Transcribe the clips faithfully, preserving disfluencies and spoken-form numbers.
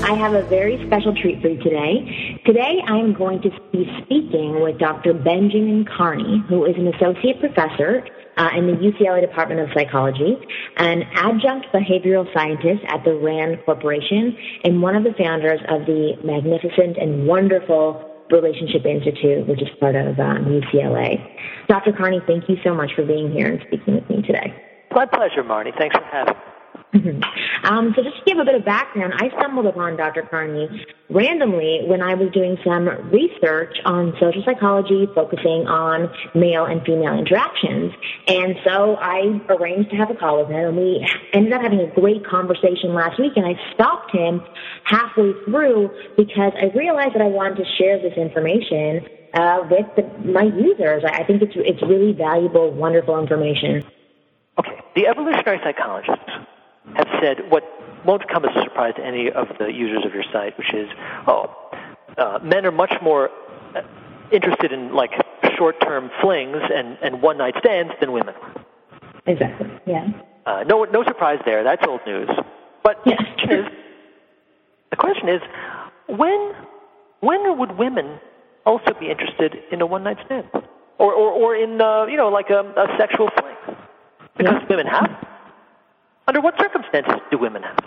I have a very special treat for you today. Today, I am going to be speaking with Doctor Benjamin Carney, who is an associate professor uh, in the U C L A Department of Psychology, an adjunct behavioral scientist at the RAND Corporation, and one of the founders of the magnificent and wonderful Relationship Institute, which is part of um, U C L A. Doctor Carney, thank you so much for being here and speaking with me today. My pleasure, Marnie. Thanks for having me. Mm-hmm. Um, so just to give a bit of background, I stumbled upon Doctor Carney randomly when I was doing some research on social psychology focusing on male and female interactions. And so I arranged to have a call with him, and we ended up having a great conversation last week, and I stopped him halfway through because I realized that I wanted to share this information uh, with the, my users. I think it's, it's really valuable, wonderful information. Okay, the evolutionary psychologists have said what won't come as a surprise to any of the users of your site, which is, oh, uh, men are much more interested in, like, short-term flings and, and one-night stands than women. Exactly, yeah. Uh, no no surprise there. That's old news. But yeah. the question is, the question is, when when would women also be interested in a one-night stand? Or, or, or in, uh, you know, like a, a sexual fling? Because yeah. women have. Under what circumstances do women have?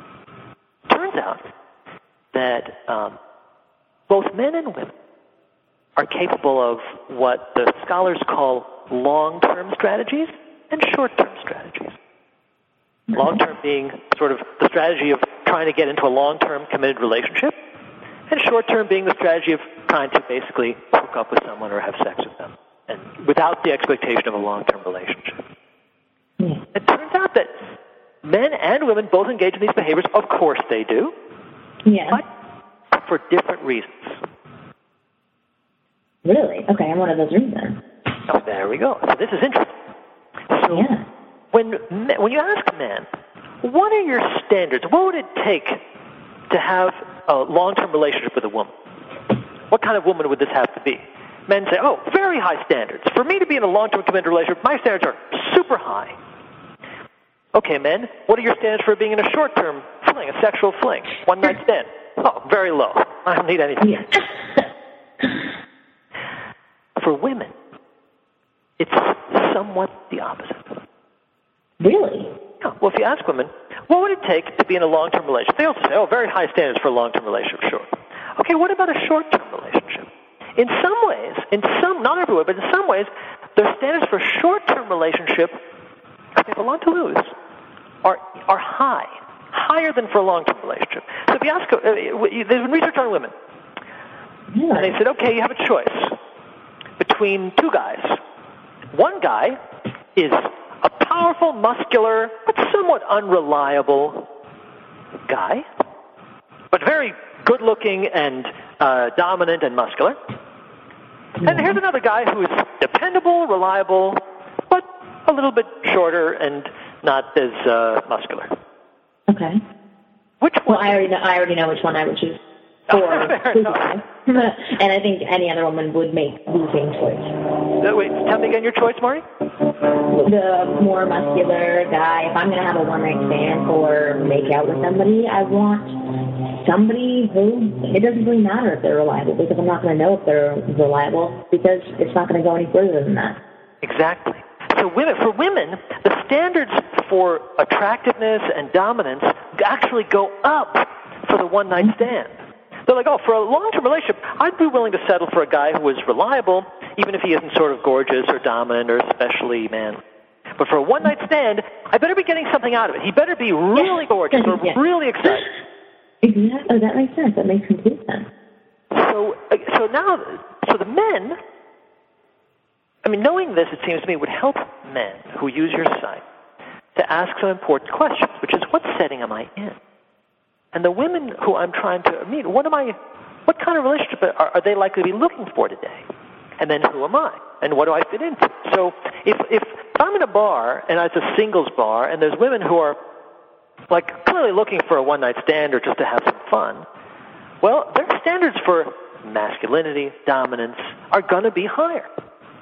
Turns out that um, both men and women are capable of what the scholars call long-term strategies and short-term strategies. Long-term being sort of the strategy of trying to get into a long-term committed relationship, and short-term being the strategy of trying to basically hook up with someone or have sex with them, and without the expectation of a long-term relationship. Yeah. It turns out that men and women both engage in these behaviors. Of course they do. Yeah. But for different reasons. Really? Okay, I'm one of those reasons. Oh, there we go. So this is interesting. So yeah. when when you ask men, what are your standards? What would it take to have a long-term relationship with a woman? What kind of woman would this have to be? Men say, oh, very high standards. For me to be in a long-term committed relationship, my standards are super high. Okay, men, what are your standards for being in a short-term fling, a sexual fling, one-night stand? Oh, very low. I don't need anything. Yeah. For women, it's somewhat the opposite. Really? Yeah. Well, if you ask women, what would it take to be in a long-term relationship? They also say, oh, very high standards for a long-term relationship, sure. Okay, what about a short-term relationship? In some ways, in some, not everywhere, but in some ways, the standards for a short-term relationship, if they have a lot to lose, are are high, higher than for a long-term relationship. So if you ask, uh, there's been research on women, yeah. and they said, okay, you have a choice between two guys. One guy is a powerful, muscular, but somewhat unreliable guy, but very good-looking and uh, dominant and muscular. Yeah. And here's another guy who is dependable, reliable, but a little bit shorter and not as uh, muscular. Okay. Which one? Well, I already know, I already know which one I would choose for this guy. And I think any other woman would make the same choice. Uh, wait, tell me again your choice, Maury? The more muscular guy. If I'm going to have a one-night stand or make out with somebody, I want somebody who, it doesn't really matter if they're reliable, because I'm not going to know if they're reliable, because it's not going to go any further than that. Exactly. So women, for women, the standards for attractiveness and dominance actually go up for the one-night stand. They're like, oh, for a long-term relationship, I'd be willing to settle for a guy who is reliable, even if he isn't sort of gorgeous or dominant or especially manly. But for a one-night stand, I better be getting something out of it. He better be really gorgeous or yeah. really exciting. Exactly. Oh, that makes sense. That makes complete sense. So, uh, so now, so the men, I mean, knowing this, it seems to me, would help men who use your site to ask some important questions, which is, what setting am I in? And the women who I'm trying to meet, what am I, what kind of relationship are, are they likely to be looking for today? And then who am I? And what do I fit into? So if, if I'm in a bar, and it's a singles bar, and there's women who are, like, clearly looking for a one-night stand or just to have some fun, well, their standards for masculinity, dominance, are going to be higher.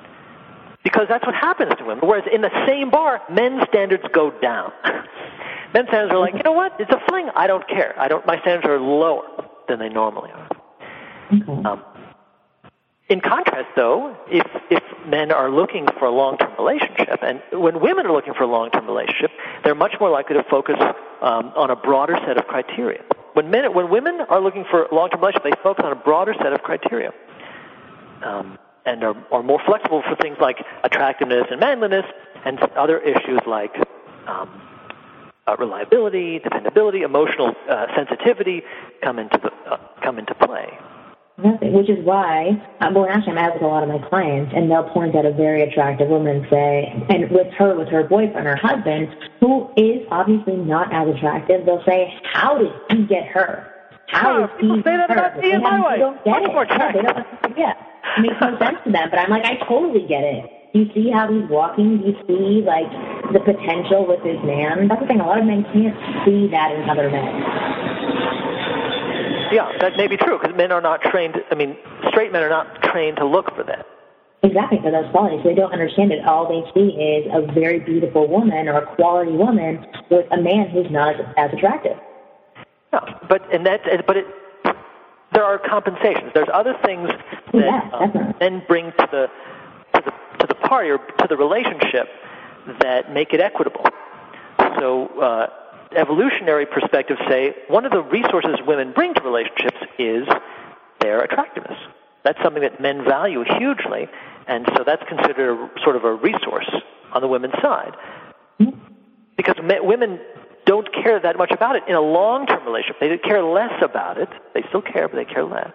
Because that's what happens to women. Whereas in the same bar, men's standards go down. Men's standards are like, you know what? It's a fling. I don't care. I don't. My standards are lower than they normally are. Okay. Um, in contrast, though, if if men are looking for a long-term relationship, and when women are looking for a long-term relationship, they're much more likely to focus um, on a broader set of criteria. When men, when women are looking for a long-term relationship, they focus on a broader set of criteria, um, and are, are more flexible for things like attractiveness and manliness, and other issues like um, uh, reliability, dependability, emotional uh, sensitivity come into the uh, come into play. Which is why, uh, well, actually, I'm out with a lot of my clients, and they'll point at a very attractive woman and say, and with her, with her boyfriend or husband, who is obviously not as attractive, they'll say, how did he get her? How oh, did people he say that her? about me and my wife. They don't get Much it. more Yeah, they don't, yeah, it makes no sense to them. But I'm like, I totally get it. Do you see how he's walking? Do you see, like, the potential with his man? That's the thing. A lot of men can't see that in other men. Yeah, that may be true, because men are not trained, I mean, straight men are not trained to look for that. Exactly, for those qualities. So they don't understand it. All they see is a very beautiful woman or a quality woman with a man who's not as, as attractive. Yeah, but, and that, but it, there are compensations. There's other things that yeah, um, men bring to the, to the, to the party or to the relationship that make it equitable. So, uh, evolutionary perspectives say one of the resources women bring to relationships is their attractiveness. That's something that men value hugely, and so that's considered a, sort of a resource on the women's side. Because men, women don't care that much about it in a long-term relationship. They care less about it. They still care, but they care less.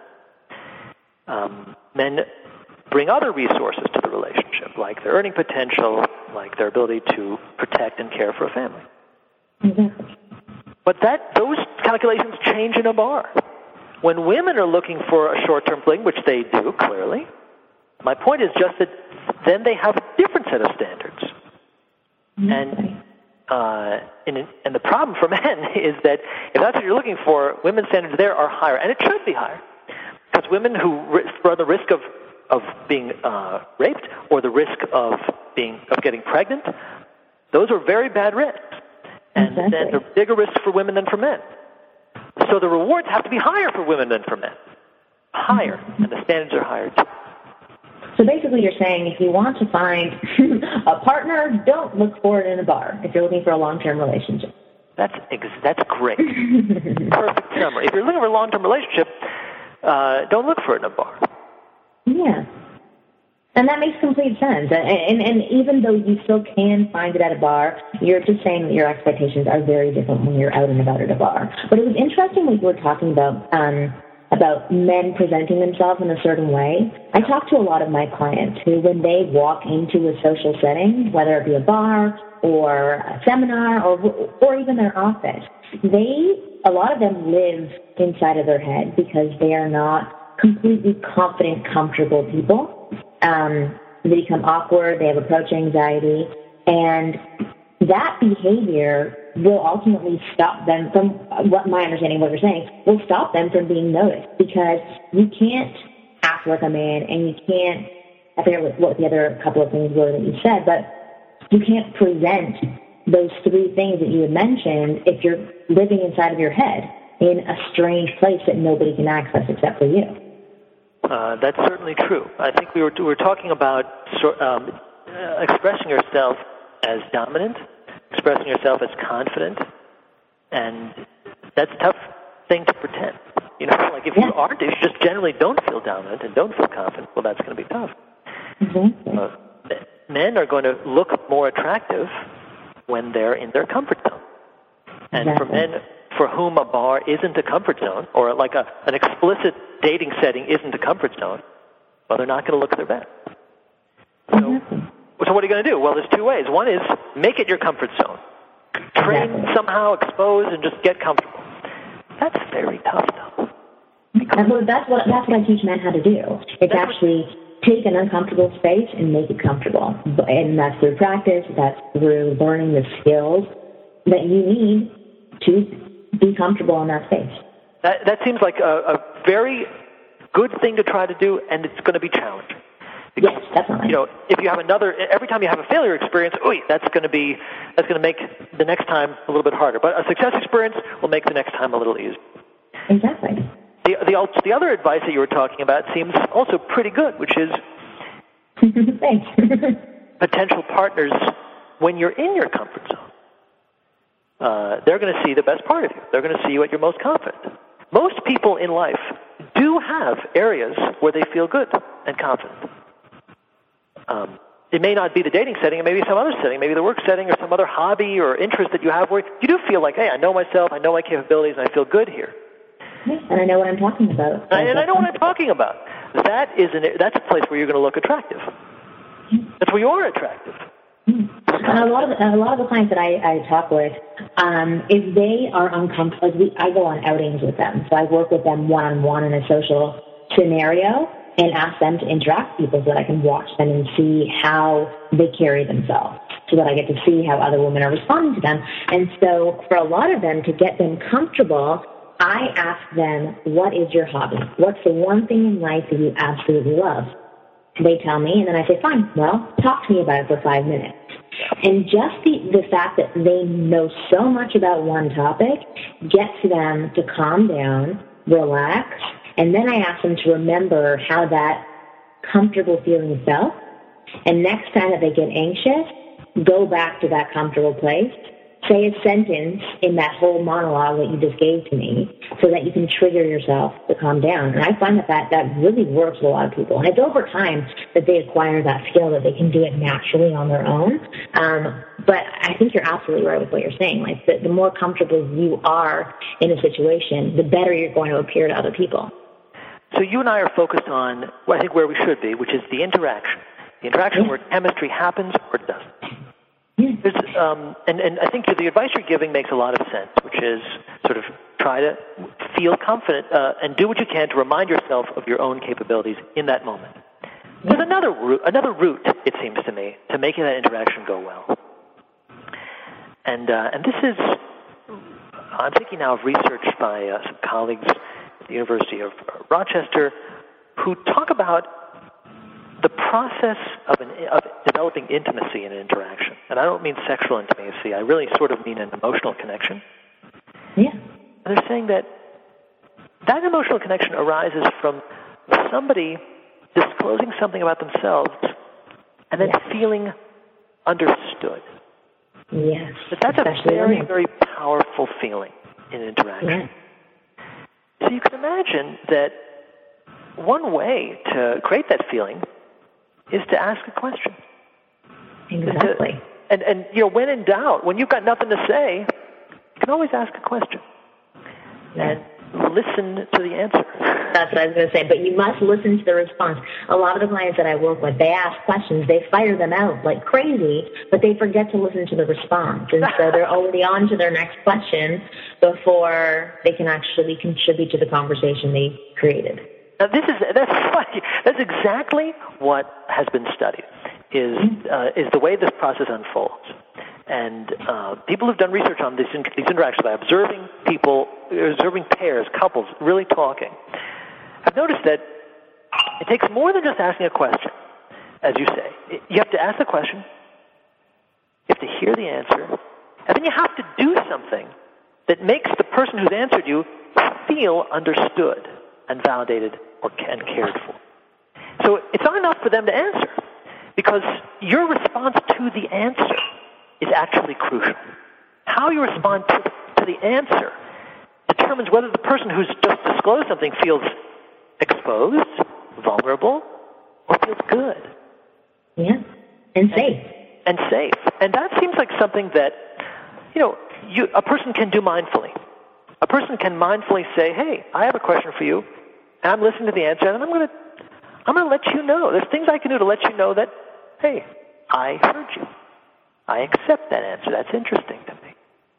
Um, men bring other resources to the relationship, like their earning potential, like their ability to protect and care for a family. Exactly. But that those calculations change in a bar. When women are looking for a short-term fling, which they do, clearly, my point is just that then they have a different set of standards. Mm-hmm. And uh, and, and the problem for men is that if that's what you're looking for, women's standards there are higher, and it should be higher. Because women who run the risk of, of being uh, raped or the risk of being of getting pregnant, those are very bad risks. And exactly. then there are bigger risks for women than for men. So the rewards have to be higher for women than for men. Higher, mm-hmm. and the standards are higher too. So basically you're saying if you want to find a partner, don't look for it in a bar if you're looking for a long-term relationship. That's ex- that's great. Perfect summary. If you're looking for a long-term relationship, uh, don't look for it in a bar. Yeah. And that makes complete sense. And, and and even though you still can find it at a bar, you're just saying that your expectations are very different when you're out and about at a bar. But it was interesting what you were talking about, um, about men presenting themselves in a certain way. I talk to a lot of my clients who, when they walk into a social setting, whether it be a bar or a seminar or or even their office, they, a lot of them live inside of their head because they are not completely confident, comfortable people. Um, they become awkward, they have approach anxiety, and that behavior will ultimately stop them from, what my understanding of what you're saying, will stop them from being noticed, because you can't act like a man, and you can't, I forget what, what the other couple of things were that you said, but you can't present those three things that you had mentioned if you're living inside of your head in a strange place that nobody can access except for you. Uh, that's certainly true. I think we were we were talking about um, uh, expressing yourself as dominant, expressing yourself as confident, and that's a tough thing to pretend. You know, like if yeah. you aren't, if you just generally don't feel dominant and don't feel confident, well, that's going to be tough. Mm-hmm. Uh, men are going to look more attractive when they're in their comfort zone, and exactly. for men for whom a bar isn't a comfort zone, or like a, an explicit dating setting isn't a comfort zone, well, they're not going to look their best. So, mm-hmm. so what are you going to do? Well, there's two ways. One is make it your comfort zone. Train exactly. somehow, expose, and just get comfortable. That's very tough, though. And well, that's what that's what I teach men how to do. It's actually take an uncomfortable space and make it comfortable. And that's through practice. That's through learning the skills that you need to be comfortable in that space. That that seems like a, a very good thing to try to do, and it's going to be challenging. Because, yes, definitely. You know, if you have another, every time you have a failure experience, oh, that's going to be, that's going to make the next time a little bit harder. But a success experience will make the next time a little easier. Exactly. The, the, the other advice that you were talking about seems also pretty good, which is Thanks. potential partners, when you're in your comfort zone, uh, they're going to see the best part of you. They're going to see you at your most confident. Most people in life do have areas where they feel good and confident. Um, it may not be the dating setting, it may be some other setting, maybe the work setting or some other hobby or interest that you have where you do feel like, hey, I know myself, I know my capabilities, and I feel good here. And I know what I'm talking about. And, and I know what I'm talking about. That is an, that's a place where you're going to look attractive. That's where you are attractive. And a lot of a lot of the clients that I, I talk with, um, if they are uncomfortable, like we, I go on outings with them, so I work with them one-on-one in a social scenario and ask them to interact with people so that I can watch them and see how they carry themselves, so that I get to see how other women are responding to them. And so for a lot of them, to get them comfortable, I ask them, what is your hobby? What's the one thing in life that you absolutely love? They tell me, and then I say, fine, well, talk to me about it for five minutes. And just the, the fact that they know so much about one topic gets them to calm down, relax, and then I ask them to remember how that comfortable feeling felt. And next time that they get anxious, go back to that comfortable place. Say a sentence in that whole monologue that you just gave to me so that you can trigger yourself to calm down. And I find that that, that really works with a lot of people. And it's over time that they acquire that skill, that they can do it naturally on their own. Um, but I think you're absolutely right with what you're saying. Like the, the more comfortable you are in a situation, the better you're going to appear to other people. So you and I are focused on, well, I think, where we should be, which is the interaction. The interaction yeah. where chemistry happens or doesn't. There's, um, and, and I think the advice you're giving makes a lot of sense, which is sort of try to feel confident uh, and do what you can to remind yourself of your own capabilities in that moment. There's another route, another route, it seems to me, to making that interaction go well. And uh, and this is, I'm thinking now of research by uh, some colleagues at the University of Rochester who talk about the process of, an, of developing intimacy in an interaction. And I don't mean sexual intimacy. I really sort of mean an emotional connection. Yeah. And they're saying that that emotional connection arises from somebody disclosing something about themselves and then yes. feeling understood. Yes. But that's Especially a very, women. very powerful feeling in interaction. Yeah. So you can imagine that one way to create that feeling is to ask a question. Exactly. To, and, and, you know, when in doubt, when you've got nothing to say, you can always ask a question. Yeah. And listen to the answer. That's what I was going to say, but you must listen to the response. A lot of the clients that I work with, they ask questions, they fire them out like crazy, but they forget to listen to the response. And so they're already on to their next question before they can actually contribute to the conversation they created. Now this is that's funny. That's exactly what has been studied. Is uh, is the way this process unfolds, and uh, people who've done research on this, these interactions by observing people, observing pairs, couples, really talking, have noticed that it takes more than just asking a question, as you say. You have to ask the question, you have to hear the answer, and then you have to do something that makes the person who's answered you feel understood and validated or and cared for. So it's not enough for them to answer, because your response to the answer is actually crucial. How you respond to, to the answer determines whether the person who's just disclosed something feels exposed, vulnerable, or feels good. Yeah, and safe. And, and safe. And that seems like something that, you know, you, a person can do mindfully. A person can mindfully say, hey, I have a question for you, and I'm listening to the answer, and I'm going to I'm going to let you know. There's things I can do to let you know that, hey, I heard you. I accept that answer. That's interesting to me.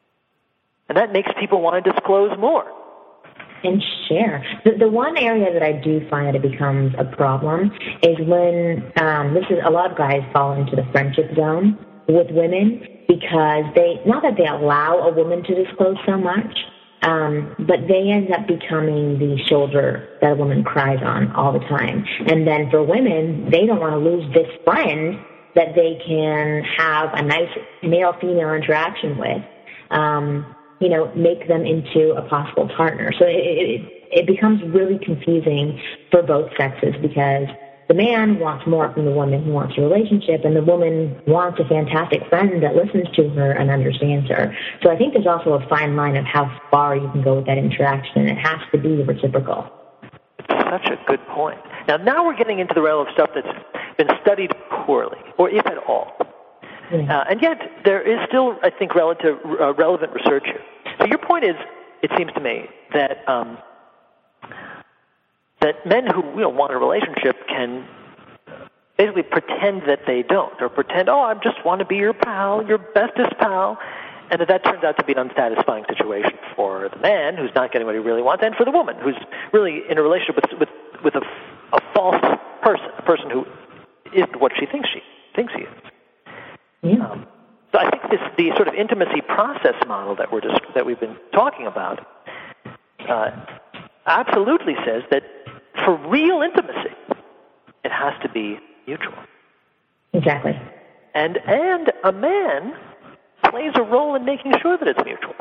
And that makes people want to disclose more. And share. The, the one area that I do find that it becomes a problem is when, um, this is, a lot of guys fall into the friendship zone with women because they, not that they allow a woman to disclose so much, Um, but they end up becoming the shoulder that a woman cries on all the time. And then for women, they don't want to lose this friend that they can have a nice male-female interaction with, um, you know, make them into a possible partner. So it, it, it becomes really confusing for both sexes because the man wants more from the woman who wants a relationship, and the woman wants a fantastic friend that listens to her and understands her. So I think there's also a fine line of how far you can go with that interaction, and it has to be reciprocal. Such a good point. Now, now we're getting into the realm of stuff that's been studied poorly, or if at all. Mm-hmm. Uh, and yet, there is still, I think, relative, uh, relevant research here. So your point is, it seems to me, that um, that men who you know, want a relationship can basically pretend that they don't, or pretend, oh, I just want to be your pal, your bestest pal, and that that turns out to be an unsatisfying situation for the man who's not getting what he really wants, and for the woman who's really in a relationship with with, with a, a false person, a person who isn't what she thinks she thinks he is. Yeah. Um, so I think this the sort of intimacy process model that we're just, that we've been talking about uh, absolutely says that for real intimacy, it has to be mutual. Exactly. And and a man plays a role in making sure that it's mutual.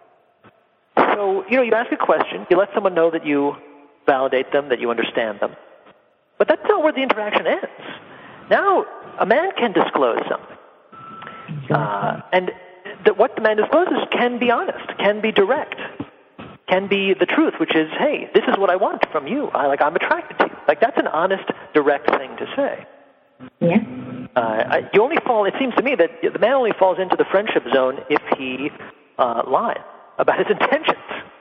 So, you know, you ask a question, you let someone know that you validate them, that you understand them. But that's not where the interaction ends. Now, a man can disclose something. Exactly. Uh, and the, what the man discloses can be honest, can be direct, can be the truth, which is, hey, this is what I want from you. I, like, I'm attracted to you. Like, that's an honest, direct thing to say. Yeah. Uh, I, you only fall, it seems to me that the man only falls into the friendship zone if he uh, lies about his intentions.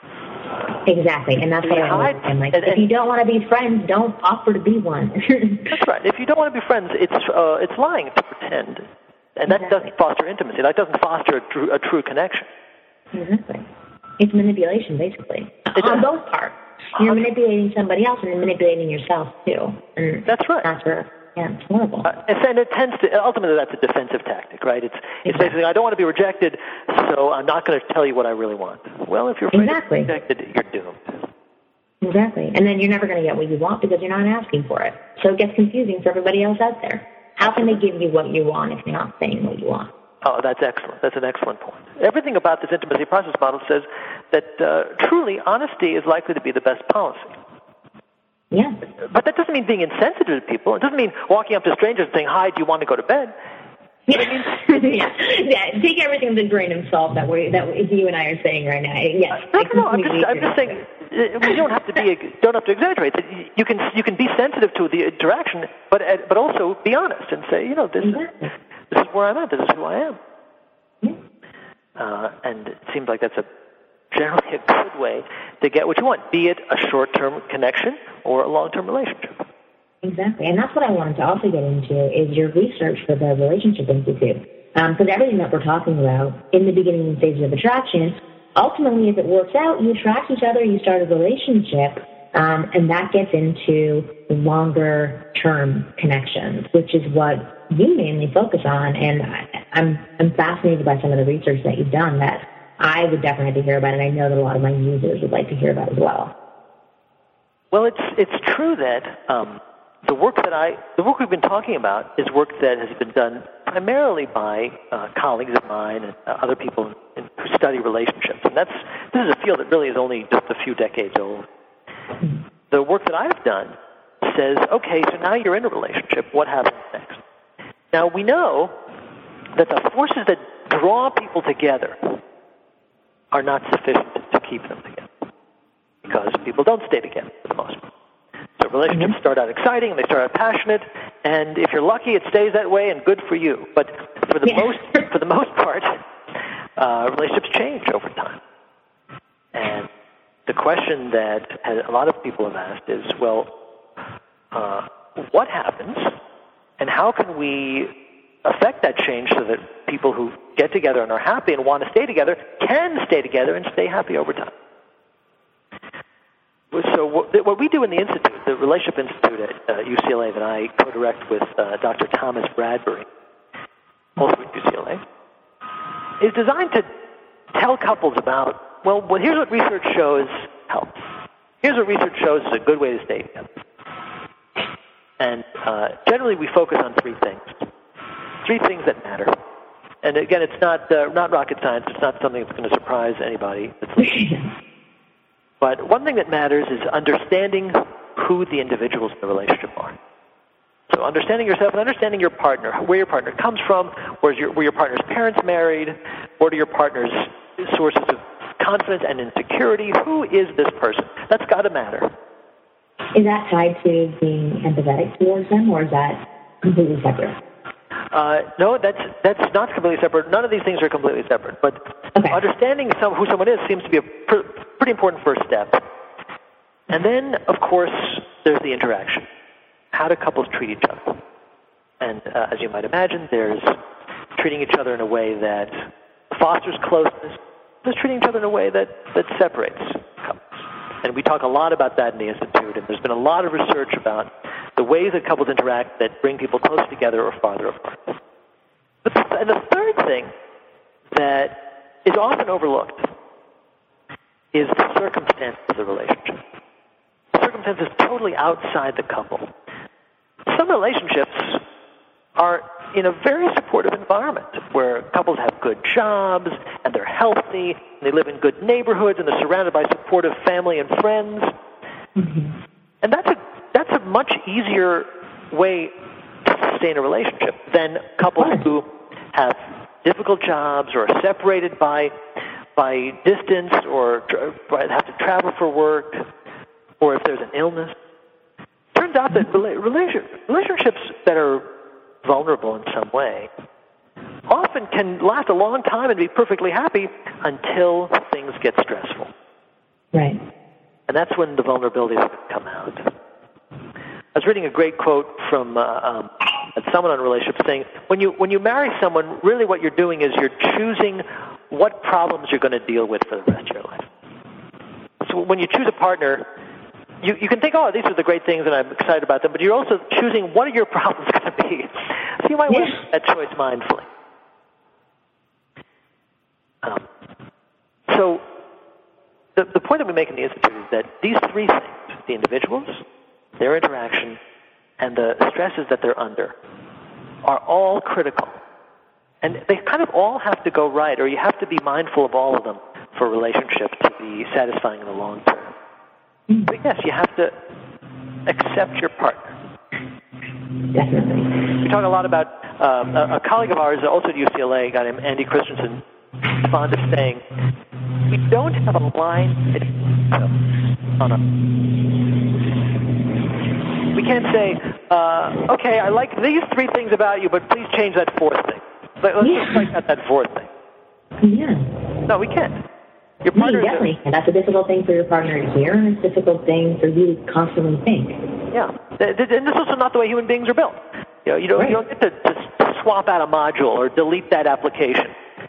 Exactly, and that's what I hide, I'm like, and, if you don't want to be friends, don't offer to be one. That's right. If you don't want to be friends, it's uh, it's lying to pretend. And that Exactly. doesn't foster intimacy. That doesn't foster a true, a true connection. Exactly. It's manipulation, basically. It's on a, both parts. You're manipulating somebody else and you're manipulating yourself, too. And that's right. That's where, yeah, it's horrible. Uh, and it tends to, ultimately, that's a defensive tactic, right? It's, it's exactly. basically, I don't want to be rejected, so I'm not going to tell you what I really want. Well, if you're afraid exactly. of being rejected, you're doomed. Exactly. And then you're never going to get what you want because you're not asking for it. So it gets confusing for everybody else out there. How can they give you what you want if you're not saying what you want? Oh, that's excellent. That's an excellent point. Everything about this intimacy process model says that uh, truly honesty is likely to be the best policy. Yeah. But that doesn't mean being insensitive to people. It doesn't mean walking up to strangers and saying, hi, do you want to go to bed? Yeah. yeah. yeah. Take everything with a grain of salt that we that you and I are saying right now. Yes. No, no, no. I'm just, I'm just saying we don't have to be don't have to exaggerate. You can you can be sensitive to the interaction, but but also be honest and say, you know, this exactly. is this is where I'm at. This is who I am. Yeah. Uh, and it seems like that's a generally a good way to get what you want, be it a short-term connection or a long-term relationship. Exactly, and that's what I wanted to also get into is your research for the Relationship Institute. Because um, everything that we're talking about in the beginning stages of attraction, ultimately, if it works out, you attract each other, you start a relationship, um, and that gets into longer-term connections, which is what you mainly focus on. And I, I'm I'm fascinated by some of the research that you've done that I would definitely like to hear about, and I know that a lot of my users would like to hear about as well. Well, it's it's true that um, the work that I the work we've been talking about is work that has been done primarily by uh, colleagues of mine and uh, other people in, who study relationships, and that's this is a field that really is only just a few decades old. Mm-hmm. The work that I've done says, okay, so now you're in a relationship. What happens next? Now we know that the forces that draw people together are not sufficient to keep them together because people don't stay together for the most part. So relationships start out exciting, and they start out passionate, and if you're lucky, it stays that way, and good for you. But for the yeah. most for the most part, uh, relationships change over time. And the question that a lot of people have asked is, well, uh, what happens, and how can we affect that change so that people who get together and are happy and want to stay together can stay together and stay happy over time? So what we do in the Institute, the Relationship Institute at uh, U C L A that I co-direct with uh, Doctor Thomas Bradbury, also at U C L A, is designed to tell couples about well, well, here's what research shows helps. Here's what research shows is a good way to stay together. And uh, generally we focus on three things. Three things that matter. And again, it's not uh, not rocket science. It's not something that's going to surprise anybody. But one thing that matters is understanding who the individuals in the relationship are. So understanding yourself and understanding your partner, where your partner comes from, where's your, were your partner's parents married, what are your partner's sources of confidence and insecurity, who is this person? That's got to matter. Is that tied to being empathetic towards them, or is that completely separate? Uh, no, that's that's not completely separate. None of these things are completely separate. But okay. understanding some, who someone is seems to be a pr- pretty important first step. And then, of course, there's the interaction. How do couples treat each other? And uh, as you might imagine, there's treating each other in a way that fosters closeness. There's treating each other in a way that, that separates couples. And we talk a lot about that in the Institute, and there's been a lot of research about the ways that couples interact that bring people closer together or farther apart. But the, and the third thing that is often overlooked is the circumstance of the relationship. The circumstance is totally outside the couple. Some relationships are in a very supportive environment where couples have good jobs and they're healthy and they live in good neighborhoods and they're surrounded by supportive family and friends. Mm-hmm. And that's a that's a much easier way to sustain a relationship than couples who have difficult jobs or are separated by by distance or tra- have to travel for work, or if there's an illness. It turns out that rela- relationships that are vulnerable in some way often can last a long time and be perfectly happy until things get stressful. Right. And that's when the vulnerabilities come out. I was reading a great quote from uh, um, someone on relationships saying, when you when you marry someone, really what you're doing is you're choosing what problems you're going to deal with for the rest of your life. So when you choose a partner, you, you can think, oh, these are the great things and I'm excited about them, but you're also choosing what are your problems going to be. So you might want to make that choice mindfully. Um, so the, the point that we make in the Institute is that these three things, the individuals, their interaction, and the stresses that they're under, are all critical. And they kind of all have to go right, or you have to be mindful of all of them for a relationship to be satisfying in the long term. But yes, you have to accept your partner. Definitely. We talk a lot about um, a, a colleague of ours, also at U C L A, a guy named Andy Christensen, is fond of saying, we don't have a line on a... We can't say, uh, okay, I like these three things about you, but please change that fourth thing. Let's yeah. just break out that fourth thing. Yeah. No, we can't. Your no, partner you definitely can. That's a difficult thing for your partner to hear, and it's a difficult thing for you to constantly think. Yeah. And this is also not the way human beings are built. You know, you don't, right. you don't get to, to swap out a module or delete that application.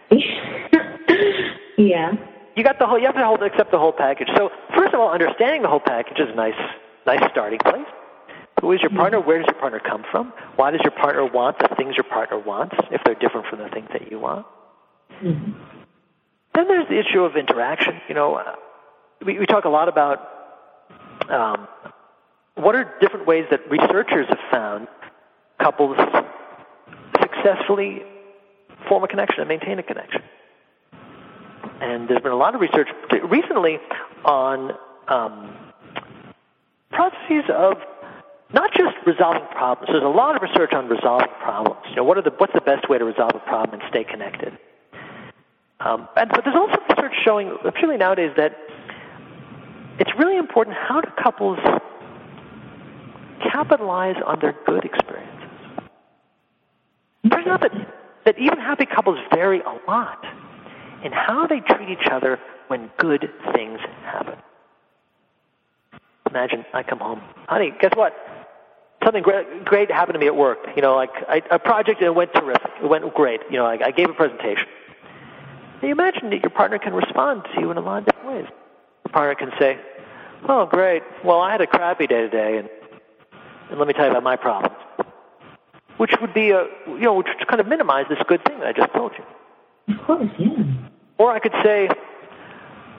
yeah. You got the whole. You have to hold, accept the whole package. So first of all, understanding the whole package is a nice, nice starting place. Who is your partner? Where does your partner come from? Why does your partner want the things your partner wants, if they're different from the things that you want? Mm-hmm. Then there's the issue of interaction. You know, uh, we, we talk a lot about um, what are different ways that researchers have found couples successfully form a connection and maintain a connection. And there's been a lot of research recently on um, processes of not just resolving problems. There's a lot of research on resolving problems. You know, what are the what's the best way to resolve a problem and stay connected? Um, and, but there's also research showing, particularly nowadays, that it's really important how do couples capitalize on their good experiences. It turns out that, that even happy couples vary a lot in how they treat each other when good things happen. Imagine I come home, honey, guess what? Something great, great happened to me at work. You know, like I, a project, and it went terrific. It went great. You know, I, I gave a presentation. Now you imagine that your partner can respond to you in a lot of different ways. Your partner can say, oh, great. Well, I had a crappy day today, and, and let me tell you about my problems. Which would be a, you know, which would kind of minimize this good thing that I just told you. Of course, yeah. Or I could say,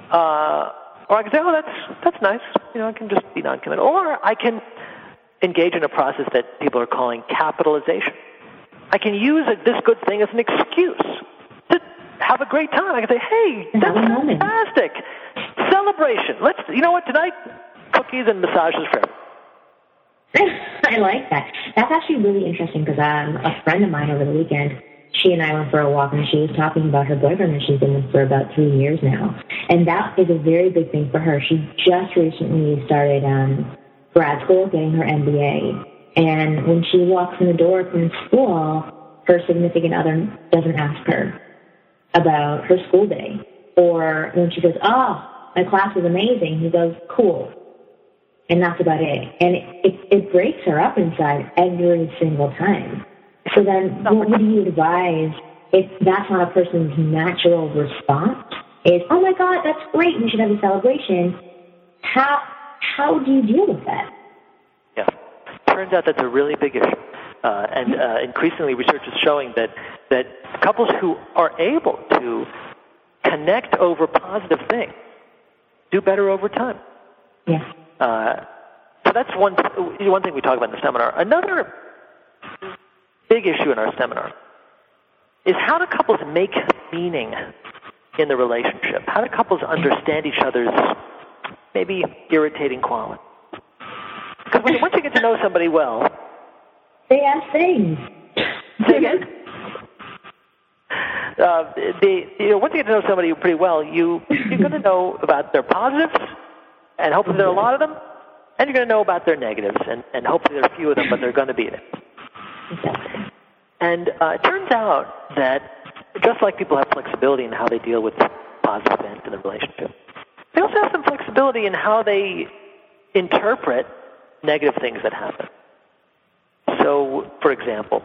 Uh, or I can say, oh, that's that's nice. You know, I can just be non-committal. Or I can engage in a process that people are calling capitalization. I can use a, this good thing as an excuse to have a great time. I can say, hey, that's fantastic. Celebration. Let's, you know what, tonight, cookies and massages for everyone. I like that. That's actually really interesting because um, a friend of mine over the weekend, she and I went for a walk, and she was talking about her boyfriend that she's been with for about three years now. And that is a very big thing for her. She just recently started um, grad school, getting her M B A. And when she walks in the door from school, her significant other doesn't ask her about her school day. Or when she goes, oh, my class was amazing, he goes, cool. And that's about it. And it, it, it breaks her up inside every single time. So then what would you advise if that's not a person's natural response? Is, oh, my God, that's great, we should have a celebration. How how do you deal with that? Yeah. Turns out that's a really big issue. Uh, and uh, increasingly research is showing that, that couples who are able to connect over positive things do better over time. Yeah. Uh, so that's one, one thing we talk about in the seminar. Another big issue in our seminar is how do couples make meaning in the relationship? How do couples understand each other's maybe irritating quality? Because once you get to know somebody well, they ask things. Say again? Uh, the, you know, once you get to know somebody pretty well, you, you're going to know about their positives, and hopefully there are a lot of them, and you're going to know about their negatives, and, and hopefully there are a few of them, but they're going to be there. Exactly. And uh, it turns out that just like people have flexibility in how they deal with positive events in the relationship, they also have some flexibility in how they interpret negative things that happen. So, for example,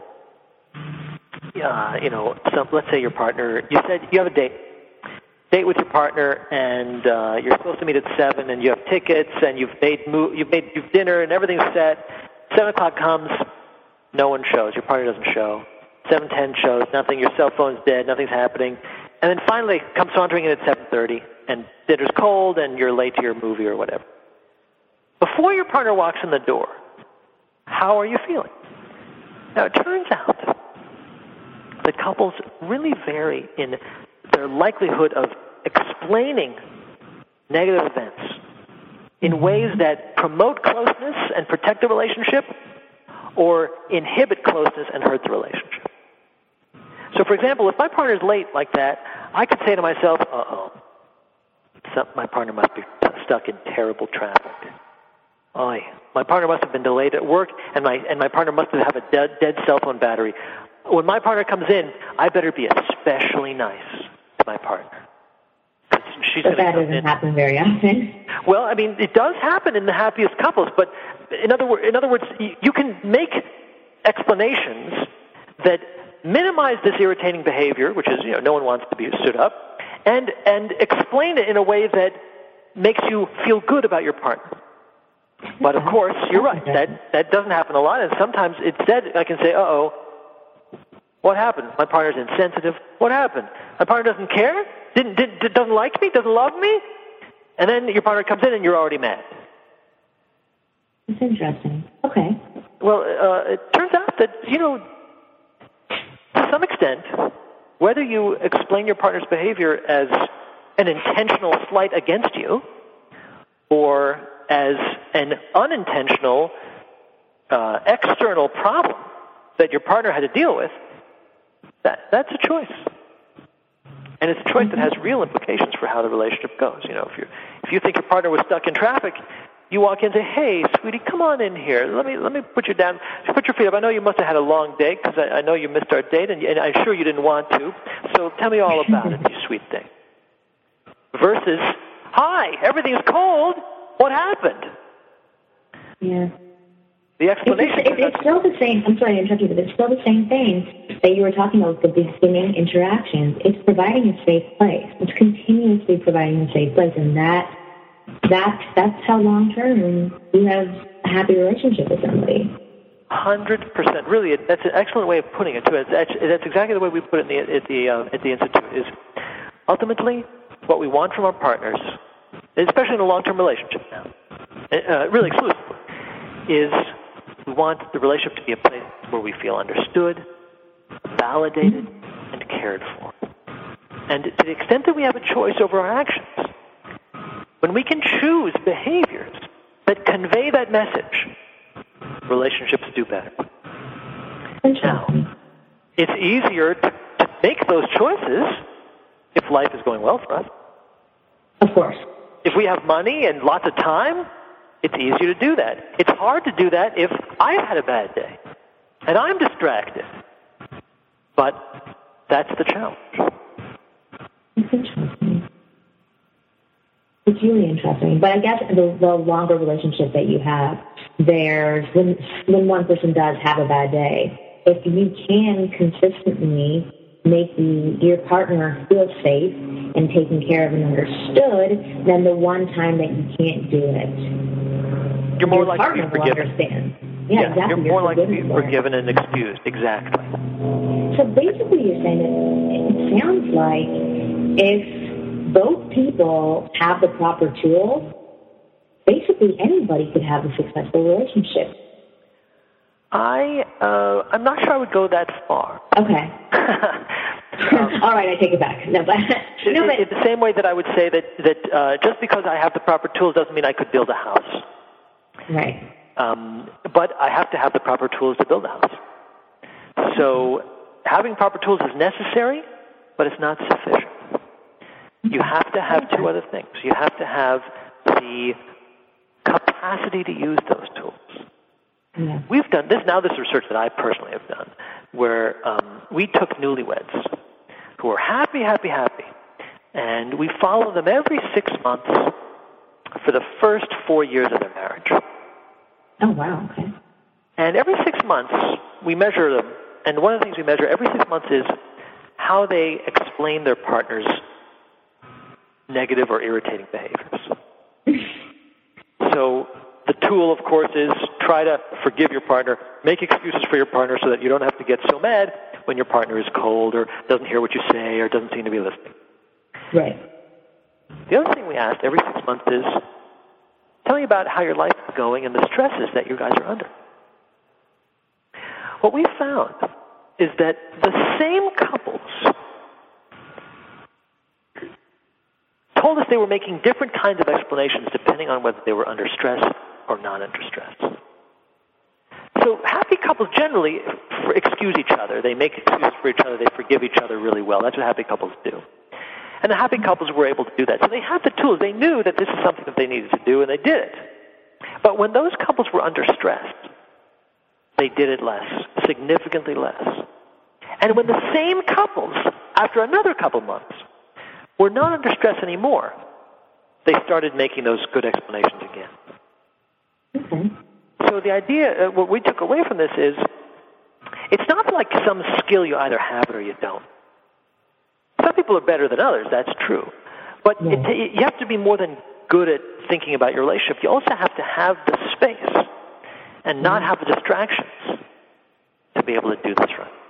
uh, you know, some, let's say your partner, you said you have a date, date with your partner, and uh, you're supposed to meet at seven, and you have tickets, and you've made mo- you've made you've dinner, and everything's set. Seven o'clock comes, no one shows. Your partner doesn't show. Seven ten shows, nothing. Your cell phone's dead, nothing's happening, and then finally comes sauntering in at seven thirty, and dinner's cold, and you're late to your movie or whatever. Before your partner walks in the door, how are you feeling? Now, it turns out that couples really vary in their likelihood of explaining negative events in ways that promote closeness and protect the relationship or inhibit closeness and hurt the relationship. So, for example, if my partner's late like that, I could say to myself, uh-oh, some, my partner must be stuck in terrible traffic. Oy, my partner must have been delayed at work, and my and my partner must have a dead, dead cell phone battery. When my partner comes in, I better be especially nice to my partner. She's but that doesn't in. happen very often. Well, I mean, it does happen in the happiest couples, but in other, wor- in other words, you can make explanations that minimize this irritating behavior, which is, you know, no one wants to be stood up, and and explain it in a way that makes you feel good about your partner. But of course, you're right. That that doesn't happen a lot, and sometimes instead I can say, "Uh-oh, what happened? My partner's insensitive. What happened? My partner doesn't care? Didn't, didn't doesn't like me? Doesn't love me?" And then your partner comes in, and you're already mad. That's interesting. Okay. Well, uh, it turns out that, you know, to some extent, whether you explain your partner's behavior as an intentional slight against you, or as an unintentional uh, external problem that your partner had to deal with, that that's a choice. And it's a choice that has real implications for how the relationship goes. You know, if you if you think your partner was stuck in traffic, you walk in and say, "Hey, sweetie, come on in here. Let me let me put you down. Put your feet up. I know you must have had a long day because I, I know you missed our date, and, and I'm sure you didn't want to. So tell me all about it, you sweet thing." Versus, "Hi, everything's cold. What happened?" Yeah. The explanation. It's, it's, it's still the same. I'm sorry to interrupt you, but it's still the same thing that you were talking about with the beginning interactions. It's providing a safe place. It's continuously providing a safe place, and that that that's how long term you have a happy relationship with somebody. Hundred percent. Really, it, that's an excellent way of putting it too. It's actually, that's exactly the way we put it in the, at the uh, at the institute. Is ultimately what we want from our partners, especially in a long-term relationship now, uh, really exclusively, is we want the relationship to be a place where we feel understood, validated, and cared for. And to the extent that we have a choice over our actions, when we can choose behaviors that convey that message, relationships do better. Now, it's easier to, to make those choices if life is going well for us. Of course. If we have money and lots of time, it's easier to do that. It's hard to do that if I've had a bad day and I'm distracted. But that's the challenge. It's interesting. It's really interesting. But I guess the, the longer relationship that you have, there's when when one person does have a bad day, if you can consistently make the, your partner feel safe and taken care of and understood, then the one time that you can't do it, you're more your likely to be forgiven. Understand. Yeah, Yeah, exactly. You're more you're likely to be for forgiven and excused. Exactly. So basically you're saying that it sounds like if both people have the proper tools, basically anybody could have a successful relationship. I, uh, I'm not sure I would go that far. Okay. um, All right, I take it back. No, but, no, but in the same way that I would say that, that uh, just because I have the proper tools doesn't mean I could build a house. Right. Um, but I have to have the proper tools to build a house. So having proper tools is necessary, but it's not sufficient. You have to have two other things. You have to have the capacity to use those tools. Yeah. We've done this, now this is research that I personally have done, where um, we took newlyweds who were happy, happy, happy, and we followed them every six months for the first four years of their marriage. Oh, wow, okay. And every six months, we measure them, and one of the things we measure every six months is how they explain their partner's negative or irritating behaviors. So the tool, of course, is try to forgive your partner, make excuses for your partner so that you don't have to get so mad when your partner is cold or doesn't hear what you say or doesn't seem to be listening. Right. The other thing we asked every six months is, tell me about how your life is going and the stresses that you guys are under. What we found is that the same couples told us they were making different kinds of explanations depending on whether they were under stress or not under stress. So happy couples generally excuse each other. They make excuses for each other. They forgive each other really well. That's what happy couples do. And the happy couples were able to do that. So they had the tools. They knew that this is something that they needed to do, and they did it. But when those couples were under stress, they did it less, significantly less. And when the same couples, after another couple months, were not under stress anymore, they started making those good explanations again. Okay. So the idea, uh, what we took away from this is, it's not like some skill you either have it or you don't. Some people are better than others, that's true. But Yeah. it, it, you have to be more than good at thinking about your relationship. You also have to have the space and not have the distractions to be able to do this right.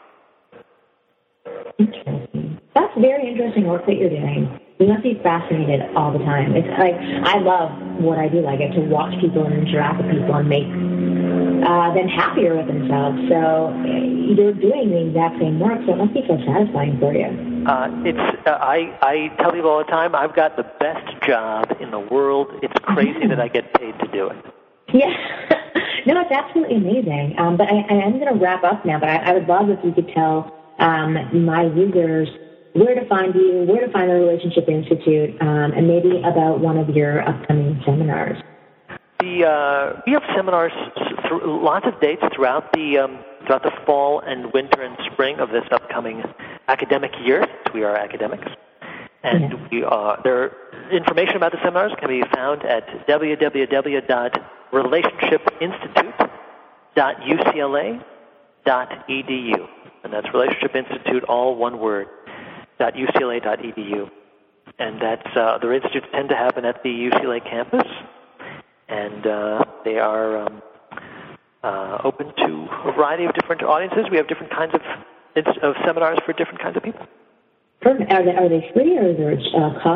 Interesting. That's very interesting work that you're doing. You must be fascinated all the time. It's like, I love what I do. I get to watch people and interact with people and make uh, them happier with themselves. So you're doing the exact same work, so it must be so satisfying for you. Uh, it's uh, I, I tell people all the time, I've got the best job in the world. It's crazy that I get paid to do it. Yeah. No, it's absolutely amazing. Um, but I, I am going to wrap up now, but I, I would love if you could tell um, my users where to find you, where to find the Relationship Institute, um, and maybe about one of your upcoming seminars. The, uh, we have seminars, th- lots of dates throughout the um, throughout the fall and winter and spring of this upcoming academic year, since we are academics. And yeah. we are, there information about the seminars can be found at w w w dot relationship institute dot u c l a dot e d u. And that's Relationship Institute, all one word, dot u c l a dot e d u. And that's, uh, the institutes tend to happen at the U C L A campus. And uh, they are um, uh, open to a variety of different audiences. We have different kinds of, of seminars for different kinds of people. Perfect. Are they, are they free or is there a uh, cost?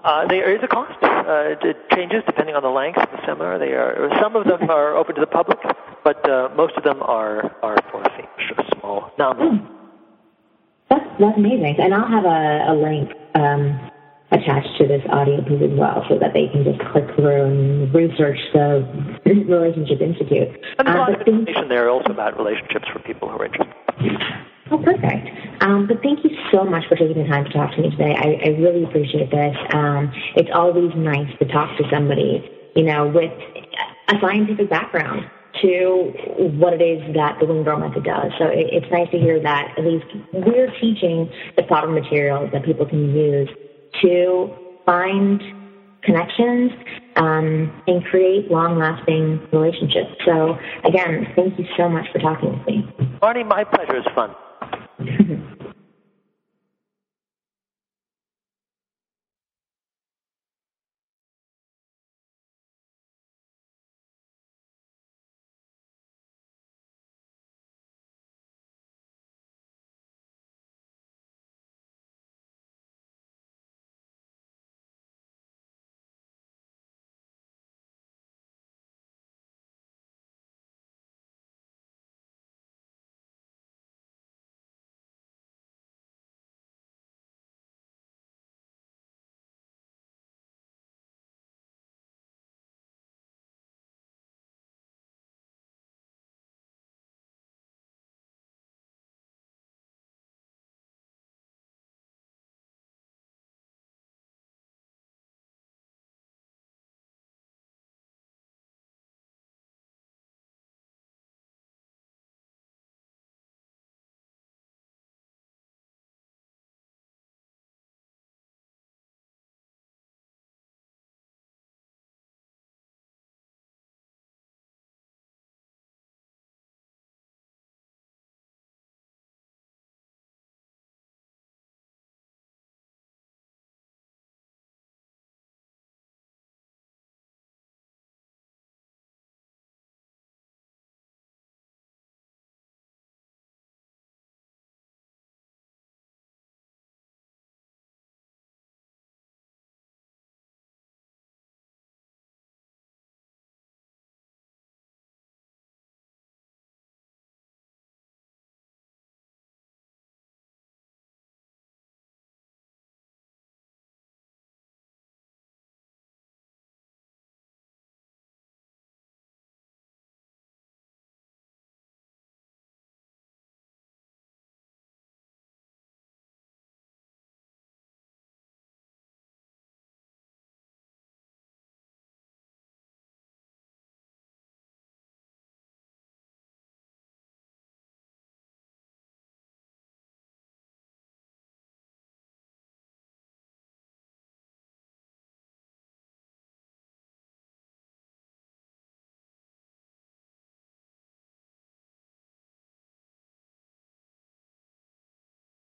Uh, there is a cost. Uh, it changes depending on the length of the seminar. They are some of them are open to the public, but uh, most of them are are for a fee, small, nominal. Oh. That's that's amazing, and I'll have a, a link um, attached to this audio piece as well, so that they can just click through and research the Relationship Institute. And there's a uh, lot of information there also about relationships for people who are interested. Oh, perfect. Um, but thank you so much for taking the time to talk to me today. I, I really appreciate this. Um, it's always nice to talk to somebody, you know, with a scientific background to what it is that the Wing Girl Method does. So it, it's nice to hear that at least we're teaching the proper materials that people can use to find connections um, and create long-lasting relationships. So, again, thank you so much for talking with me. Marnie, my pleasure. It's fun.